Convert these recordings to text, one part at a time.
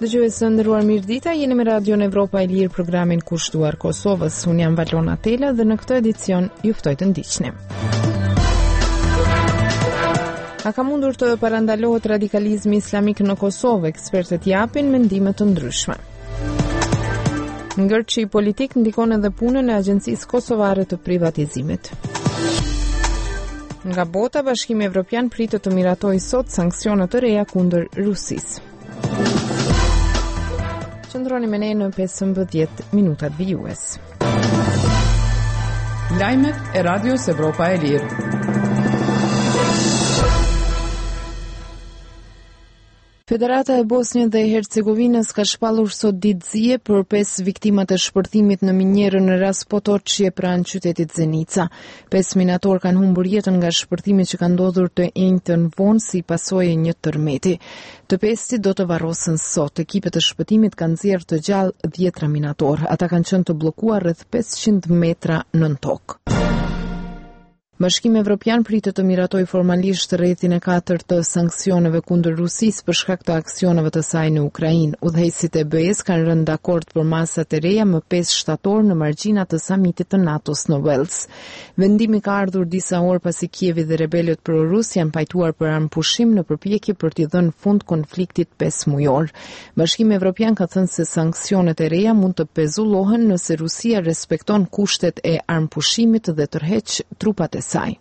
Dëgjues të nderuar, mirëdita, jeni me Radion Evropa e Lirë, programin kushtuar Kosovës. Unë jam Valona Tela dhe në këtë edicion ju ftoj të ndiqni. A ka mundur të parandalohet radikalizmi islamik në Kosovë? Ekspertët japin mendime të ndryshme. Ngërçi politik ndikon edhe punën e Agjencisë Kosovare të Privatizimit. Nga bota, Bashkimi Evropian pritet të miratojë sot sanksione të reja kundër Rusisë. Qëndroni me ne në 15 minutat vijues. Lajmet e Radios Evropa e Lirë. Federata e Bosnjë dhe Hercegovinës ka shpallur sot ditëzie për 5 viktimat e shpërthimit në minjerën në rast Potočje pranë qytetit Zenica. 5 minator kanë humbur jetën nga shpërthimi që ka ndodhur të njëjtën vonë si pasojë një tërmeti. Të pestit do të varrosen sot. Ekipet e shpëtimit kanë nxjerrë të gjallë 10 minator. Ata kanë qenë të bllokuar rreth 500 metra nën tokë. Bashkimi Evropian pritet të miratoj formalisht rrethin e 4 të sanksioneve kundër Rusisë për shkak të aksioneve të saj në Ukrainë. Udhëheqësit e BE-s kanë rënë dakord për masat e reja më 5 shtator në margjinat të samitit të NATO-s në Wales. Vendimi ka ardhur disa orë pasi Kievi dhe rebelët prorus janë pajtuar për armë pushim në përpjekje për t'i dhënë fund konfliktit 5 mujor. Bashkimi Evropian ka thënë se sanksionet e reja mund të pezullohen nëse Rusia respekton kushtet e armëpushimit dhe tërheq trupat e saj.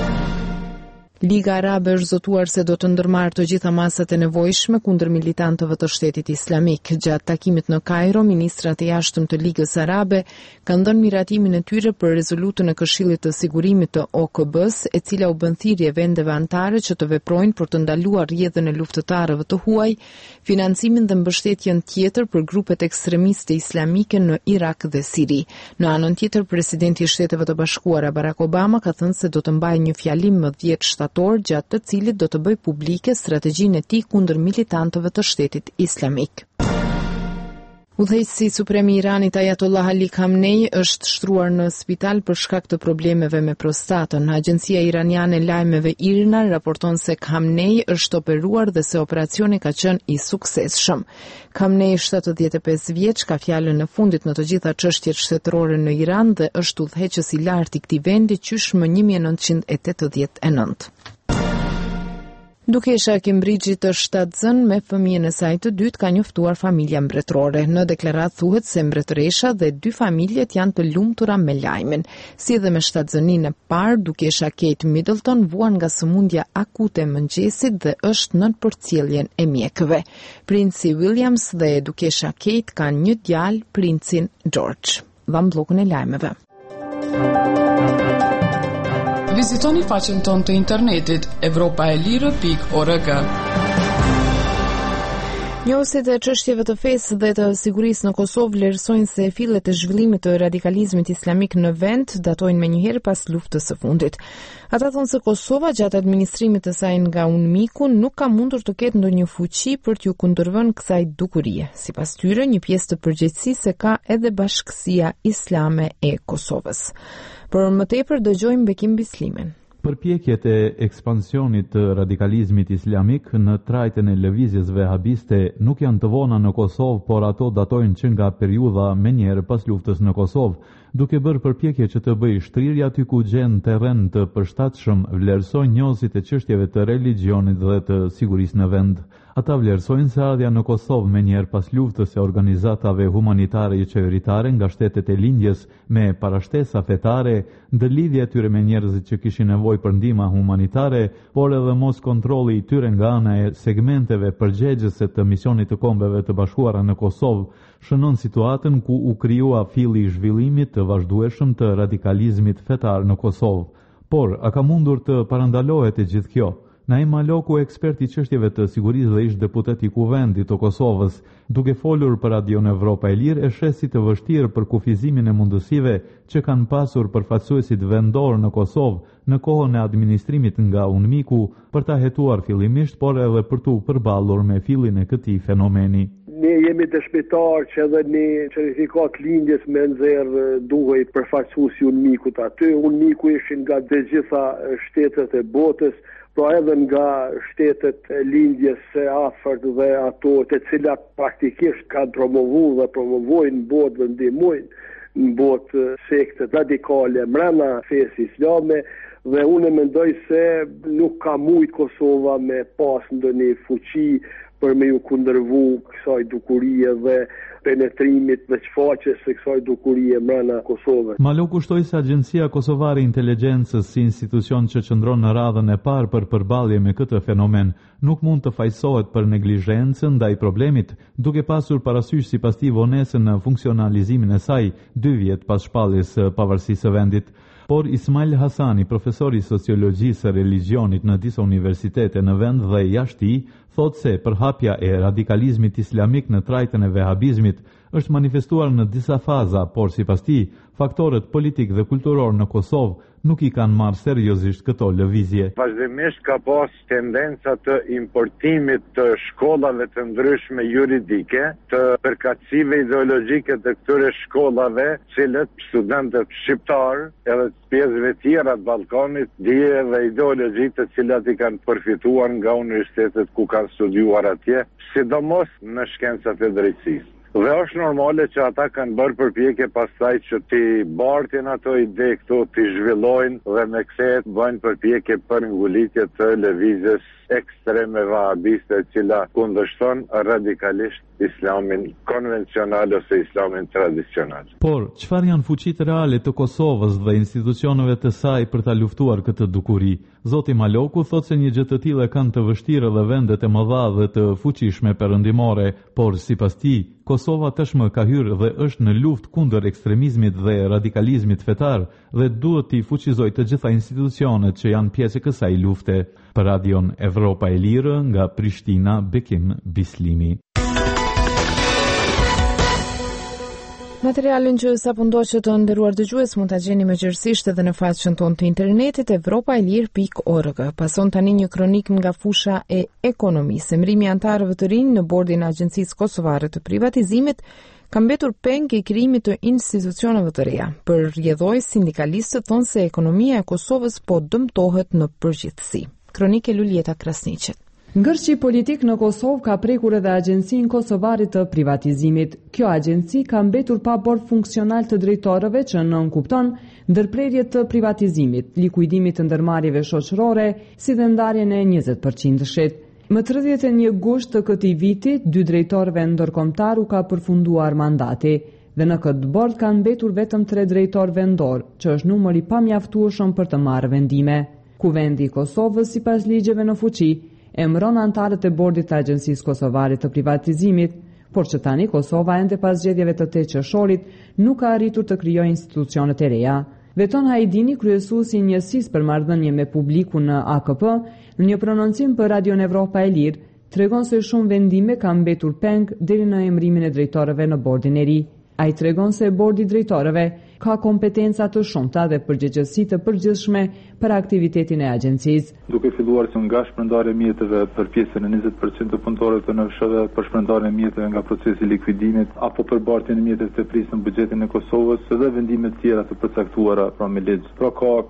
Liga Arabe është zotuar se do të ndërmarrë të gjitha masat e nevojshme kundër militantëve të Shtetit Islamik. Gjatë takimit në Kairo, ministrat e jashtëm të Ligës Arabe kanë dhënë miratimin e tyre për rezolutën e Këshillit të Sigurimit të OKB-s, e cila u bën thirrje vendeve anëtare që të veprojnë për të ndaluar rrjedhën e luftëtarëve të huaj, financimin dhe mbështetjen tjetër për grupet ekstremiste islamike në Irak dhe Siri. Në anën tjetër, presidenti i Shteteve të Bashkuara Barack Obama ka thënë se do të mbajë një fjalim më 10 shtator gjatë të cilit do të bëjë publike strategjinë e tij kundër militantëve të Shtetit Islamik. Udhëheqësi suprem i Iranit Ayatollah Ali Khamenei është shtruar në spital për shkak të problemeve me prostatën. Agjencia iraniane e lajmeve IRNA raporton se Khamenei është operuar dhe se operacioni ka qenë i suksesshëm. Khamenei, 75 vjeç, ka fjalën e fundit në të gjitha çështjet shtetërore në Iran dhe është udhëheqës i lartë i këtij vendi qysh më 1989. Dukesha e Cambridge-it të shtatzën me fëmijën e saj të dytë ka njoftuar familja mbretërore. Në deklaratë thuhet se mbretëresha dhe 2 familjet janë të lumtura me lajmin. Si dhe me shtatzëninë e parë, dukesha Kate Middleton vuan nga sëmundja akute e mëngjesit dhe është nën përcjelljen e mjekëve. Princi Williams dhe dukesha Kate kanë një djalë, princin George. Dham bllokun e lajmeve. Vizitoni faqen tonë të internetit evropaelire.org. Njohësit e çështjeve të fesë dhe të sigurisë në Kosovë vlerësojnë se fillet e zhvillimit të radikalizmit islamik në vend datojnë menjëherë pas luftës së fundit. Ata thonë se Kosova gjatë administrimit të saj nga UNMIK-u nuk ka mundur të ketë ndonjë fuqi për t'ju kundërvënë kësaj dukurie. Sipas tyre, një pjesë të përgjegjësisë ka edhe Bashkësia Islame e Kosovës. Por më tepër dëgjojmë Bekim Bislimen. Përpjekjet e ekspansionit të radikalizmit islamik në trajten e lëvizjes vehabiste nuk janë të vona në Kosovë, por ato datojnë që nga periudha menjëherë pas luftës në Kosovë, duke bërë përpjekje që të bëjë shtrirje aty ku gjen terren të përshtatshëm, vlerësojnë njohësit e çështjeve të religionit dhe të sigurisë në vend. Ata vlerësojnë se ardhja në Kosovë menjëherë pas luftës e organizatave humanitare i qeveritare nga shtetet e lindjes me parashtesa fetare, ndërlidhje e tyre me njerëzit që kishin nevojë për ndihmë humanitare, por edhe mos kontrolli i tyre nga ana e segmenteve përgjegjëse të misionit të Kombeve të Bashkuara në Kosovë, shënon situatën ku u krijua filli i zhvillimit të vazhdueshëm të radikalizmit fetar në Kosovë. Por, a ka mundur të parandalohet e gjithë kjo? Naim Aloku, ekspert i çështjeve të sigurisë dhe ish deputet i Kuvendit të Kosovës, duke folur për Radion Evropa e Lirë, e shesi të vështirë për kufizimin e mundësive që kanë pasur përfaqësuesit vendor në Kosovë në kohën e administrimit nga UNMIK-u për ta hetuar fillimisht, por edhe për t'u përballur me fillin e këtij fenomeni. Ne jemi dëshmitar që edhe një certifikat lindjes me nxjerr duhej përfaqësuesi UNMIK-ut aty. UNMIK-u ishin nga të gjitha shtetet e botës, pra edhe nga shtetet e lindjes së afërt dhe ato të cilat praktikisht kanë promovuar dhe promovojnë botë dhe ndihmojnë në botë sekte radikale mbrana fesë islame, dhe unë mendoj se nuk ka mujt Kosova me pas ndonjë fuqi për me ju kundërvu kësaj dukurie dhe penetrimit dhe shfaqjes së kësaj dukurie mbrana Kosovës. Malo kushtoi se Agjencia Kosovare e Inteligjencës si institucion që qëndron në radhën e parë për përballje me këtë fenomen nuk mund të fajsohet për neglizhencën ndaj problemit, duke pasur parasysh sipas tij vonesën në funksionalizimin e saj 2 vjet pas shpalljes së pavarësisë së vendit. Por Ismail Hasani, profesor i sociologjisë së religionit në disa universitete në vend dhe jashtë tij, thotë se përhapja e radikalizmit islamik në trajtën e vehabizmit është manifestuar në disa faza, por sipas tij, faktorët politik dhe kulturor në Kosovë nuk i kanë marrë seriozisht këto lëvizje. Vazhdimisht ka pas tendenca të importimit të shkollave të ndryshme juridike, të përkatësive ideologjike të këtyre shkollave, cilët studentët shqiptar edhe të pjesëve tjera të Ballkanit dije dhe ideologji të cilat i kanë përfituar nga universitetet ku kanë studiuar atje, sidomos në shkencat e drejtësisë. Dhe është normale që ata kanë bërë përpjekje pastaj që ti bartin ato ide këtu, ti zhvillojnë dhe me kthehet bëjnë përpjekje për ngulitje të lëvizjes ekstreme vahabiste, e cila kundërshton radikalisht islamin konvencional ose islamin tradicional. Por, çfarë janë fuqitë reale të Kosovës dhe institucioneve të saj për ta luftuar këtë dukuri? Zoti Maloku thotë se një gjë të tillë kanë të vështirë dhe vendet e mëdha dhe të fuqishme perëndimore, por sipas tij, Kosova tashmë ka hyrë dhe është në luftë kundër ekstremizmit dhe radikalizmit fetar dhe duhet t'i fuqizojë të gjitha institucionet që janë pjesë e kësaj lufte. Për Radion Evropa e Lirë nga Prishtina, Bekim Bislimi. Materialin që sapo ndoqët të nderuar dëgjues mund ta gjeni mëngjesisht edhe në faqen tonë të internetit evropaelir.org. Pason tani një kronik nga fusha e ekonomisë. Emrimi i antarëve të rinj në bordin e Agjencisë Kosovare të Privatizimit ka mbetur peng i krijimit të institucioneve të reja. Për rrjedhoi sindikalistët thonë se ekonomia e Kosovës po dëmtohet në përgjithësi. Kronike Luljeta Krasniqet. Ngërçi politik në Kosovë ka prekur edhe Agjencinë Kosovare të Privatizimit. Kjo agjenci ka mbetur pa bord funksional të drejtorëve që nënkupton ndërprerje të privatizimit, likuidimit të ndërmarrjeve shoqërore, si dhe ndarjen e 20%-shit. Më 31 gusht të këtij viti, 2 drejtorëve ndërkombëtar u ka përfunduar mandati dhe në këtë bord kanë mbetur vetëm 3 drejtorë vendor, që është numër i pamjaftueshëm për të marrë vendime. Kuvendi i Kosovës sipas ligjeve në fuqi emëron antarët e bordit të Agjencisë Kosovare të Privatizimit, por që tani Kosova ende pas zgjedhjeve të 8 qershorit nuk ka arritur të krijojë institucionet e reja. Veton Hajdini, kryesuesi i njësisë për marrëdhënie me publikun në AKP, në një prononcim për Radion Evropa e Lirë, tregon se shumë vendime kanë mbetur peng deri në emërimin e drejtorëve në bordin e ri. Ai tregon se bordi i drejtorëve ka kompetenca të shumta dhe përgjegjësi të përgjithshme për aktivitetin e agjencisë. Duke filluar që nga shpërndarja e mjeteve për pjesën e 20% të punëtorëve të NFSH-ve, për shpërndarjen e mjeteve nga procesi i likuidimit, apo për bartjen e mjeteve të prisë në buxhetin e Kosovës dhe vendime të tjera të përcaktuara pra me ligj. Pra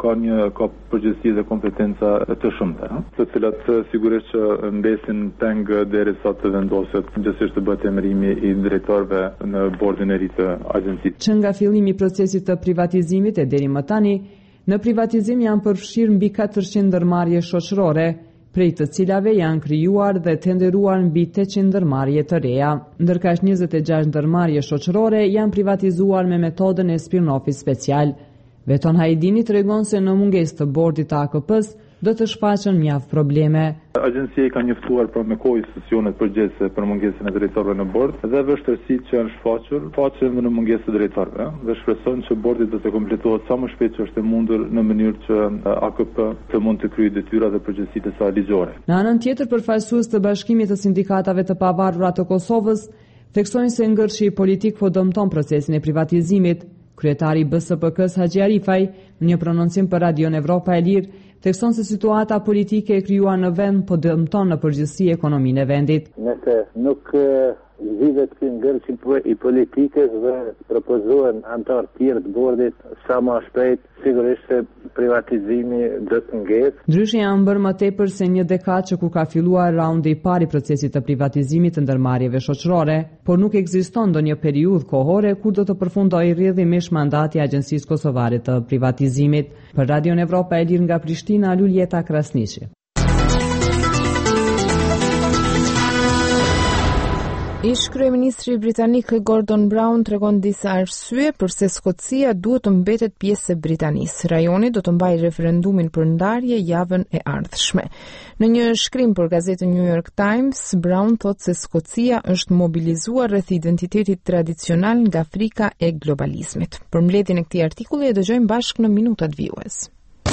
ka përgjegjësi dhe kompetenca të shumta, të cilat sigurisht që mbesin peng derisa të vendoset gjithsesi të bëhet emërimi i drejtorëve në bordin e ri të agjencisë. Që nga fillimi i procesit të privatizimit e deri më tani, në privatizim janë përfshirë mbi 400 ndërmarrje shoqërore, prej të cilave janë krijuar dhe tenderuar mbi 800 ndërmarrje të reja, ndërkaq 26 ndërmarrje shoqërore janë privatizuar me metodën e spin-offit special. Veton Hajdini tregon se në mungesë të bordit të AKP-s do të shfaqen mjaft probleme. Agjencia i ka njoftuar për me kohë institucionet përgjithëse për mungesën e drejtorëve në bord dhe vështirësitë që janë shfaqen në mungesë të drejtorëve dhe shpresojnë që bordi do të kompletohet sa më shpejt që është e mundur në mënyrë që AKP të mund të kryejë detyrat dhe përgjegjësitë e saj ligjore. Në anën tjetër, përfaqësues të Bashkimit të Sindikatave të Pavarura të Kosovës theksojnë se ngërshi politik po dëmton procesin e privatizimit. Kryetari i BSPK-s Haxhi Arifaj, në një prononcim për Radion Evropa e Lirë, thekson se situata politike e krijuar në vend po dëmton në përgjithësi ekonominë e vendit. Nëse nuk zgjidhet ky ngërçim i politikës dhe propozohen antar tjerë të bordit sa më shpejt, sigurisht se privatizimi do të ngesë. Ndryshe janë bërë më tepër se një dekadë që kur ka filluar raundi i parë i procesit të privatizimit të ndërmarrjeve shoqërore, por nuk ekziston ndonjë periudhë kohore kur do të përfundojë rrjedhimisht mandati i Agjencisë Kosovare të Privatizimit. Për Radion Evropa e Lirë nga Prishtina, Luljeta Krasniqi. Ish kryeministri britanik Gordon Brown tregon disa arsye pse Skocia duhet të mbetet pjesë e Britanisë. Rajoni do të mbajë referendumin për ndarje javën e ardhshme. Në një shkrim për gazetën New York Times, Brown thotë se Skocia është mobilizuar rreth identitetit tradicional nga frika e globalizmit. Përmbledhjen e këtij artikulli e dëgjojmë bashkë në minutat vijues.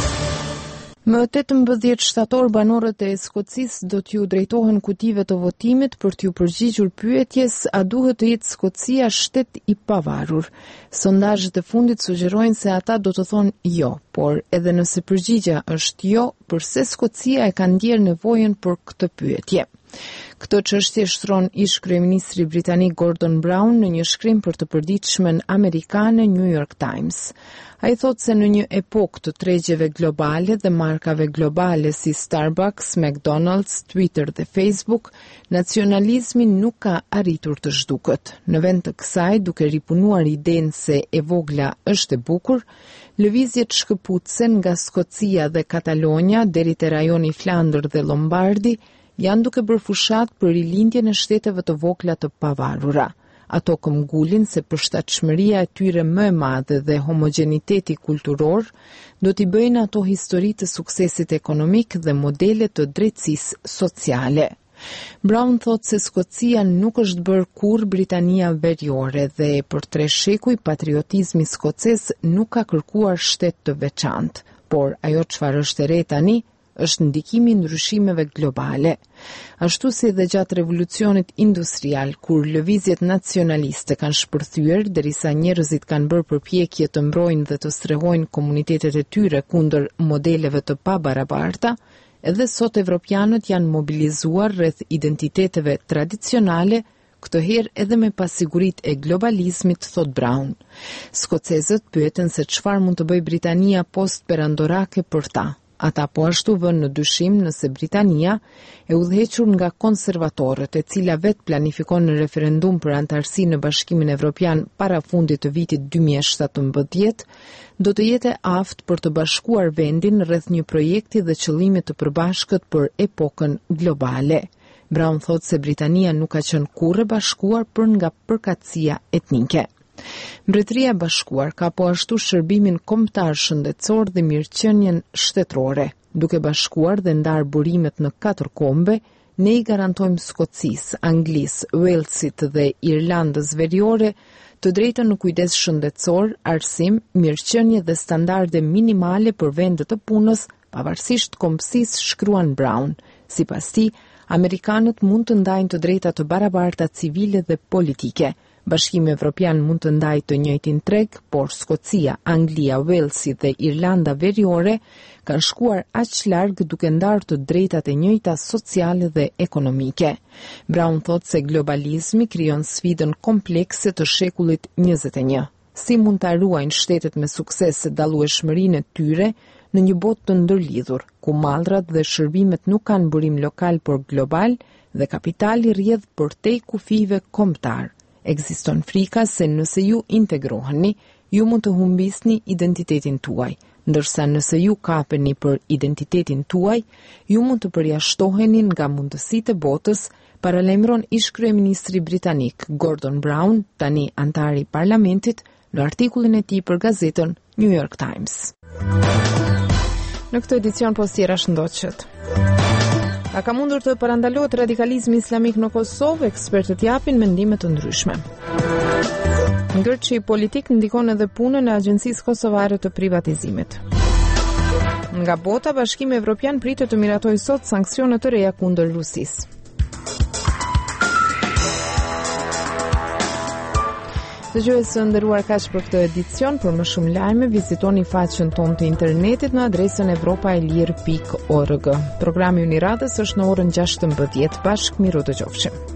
Më 18 shtator banorët e Skocisë do t'ju drejtohen kutive të votimit për t'ju përgjigjur pyetjes a duhet të jetë Skocia shtet i pavarur. Sondazhet e fundit sugjerojnë se ata do të thonë jo, por edhe nëse përgjigja është jo, pse Skocia e ka ndjerë nevojën për këtë pyetje? Këtë çështje shtron ish kryeministri britanik Gordon Brown në një shkrim për të përditshmen amerikane New York Times. Ai thotë se në një epokë të tregjeve globale dhe markave globale si Starbucks, McDonald's, Twitter dhe Facebook, nacionalizmi nuk ka arritur të zhdukët. Në vend të kësaj, duke ripunuar idenë se e vogla është e bukur, lëvizjet shkëputsen nga Skocia dhe Katalonja deri te rajoni Flandër dhe Lombardi janë duke bërë fushat për rilindjen e shteteve të vogla të pavarura. Ato këmbgulin se përshtatshmëria e tyre më e madhe dhe homogeniteti kulturor do t'i bëjnë ato histori të suksesit ekonomik dhe modele të drejtësisë sociale. Brown thotë se Skocia nuk është bërë kur Britania Veriore dhe për 3 shekuj patriotizmi skocez nuk ka kërkuar shtet të veçantë, por ajo çfarë është e re tani është ndikimi i ndryshimeve globale. Ashtu si dhe gjatë revolucionit industrial, kur lëvizjet nacionaliste kanë shpërthyer derisa njerëzit kanë bërë përpjekje të mbrojnë dhe të strehojnë komunitetet e tyre kundër modeleve të pabarabarta, edhe sot evropianët janë mobilizuar rreth identiteteve tradicionale, këtë herë edhe me pasiguritë e globalizmit, thot Brown. Skocezët pyeten se çfarë mund të bëjë Britania post-perandorake për ta. Ata po ashtu vënë në dyshim nëse Britania, e udhëhequr nga konservatorët, e cila vetë planifikon në referendum për antarësi në Bashkimin Evropian para fundit të vitit 2017, do të jetë aftë për të bashkuar vendin rreth një projekti dhe qëllimi të përbashkët për epokën globale. Brown thotë se Britania nuk ka qenë kurrë bashkuar për nga përkatësia etnike. Mbretëria e Bashkuar ka po ashtu shërbimin kombëtar shëndetësor dhe mirëqenien shtetërore. Duke bashkuar dhe ndarë burimet në 4 kombe, ne i garantojmë Skocisë, Anglisë, Walesit dhe Irlandës Veriore të drejtën në kujdes shëndetësor, arsim, mirëqenie dhe standarde minimale për vendet të punës, pavarësisht kombësisë, shkruan Brown. Sipas tij, amerikanët mund të ndajnë të drejta të barabarta civile dhe politike. Bashkimi Evropian mund të ndajë të njëjtin treg, por Skocia, Anglia, Walesi dhe Irlanda Veriore kanë shkuar aq larg duke ndarë të drejtat e njëjta sociale dhe ekonomike. Brown thotë se globalizmi krijon sfidën komplekse të shekullit 21. Si mund ta ruajnë shtetet me sukses dallueshmërinë e tyre në një botë të ndërlidhur, ku mallrat dhe shërbimet nuk kanë burim lokal por global dhe kapitali rrjedh përtej kufive kombëtar. Ekziston frika se nëse ju integroheni, ju mund të humbisni identitetin tuaj, ndërsa nëse ju kapeni për identitetin tuaj, ju mund të përjashtoheni nga mundësitë e botës, paralajmëron ish kryeministri britanik Gordon Brown, tani antar i parlamentit, në artikullin e tij për gazetën New York Times. Në këtë edicion po tjera shëndoqët. A ka mundur të parandalohet radikalizmi islamik në Kosovë, ekspertët japin mendime të ndryshme. Ngërçi politik ndikon edhe punën e Agjencisë Kosovare të Privatizimit. Nga bota, Bashkimi Evropian pritet të miratojë sot sanksione të reja kundër Rusisë. Dëgjues të nderuar, kaq për këtë edicion. Për më shumë lajme, vizitoni faqen tonë të internetit në adresën evropaelir.org. Programi Uniradës është në orën 16:00. Bashkë miru dëgjofshim.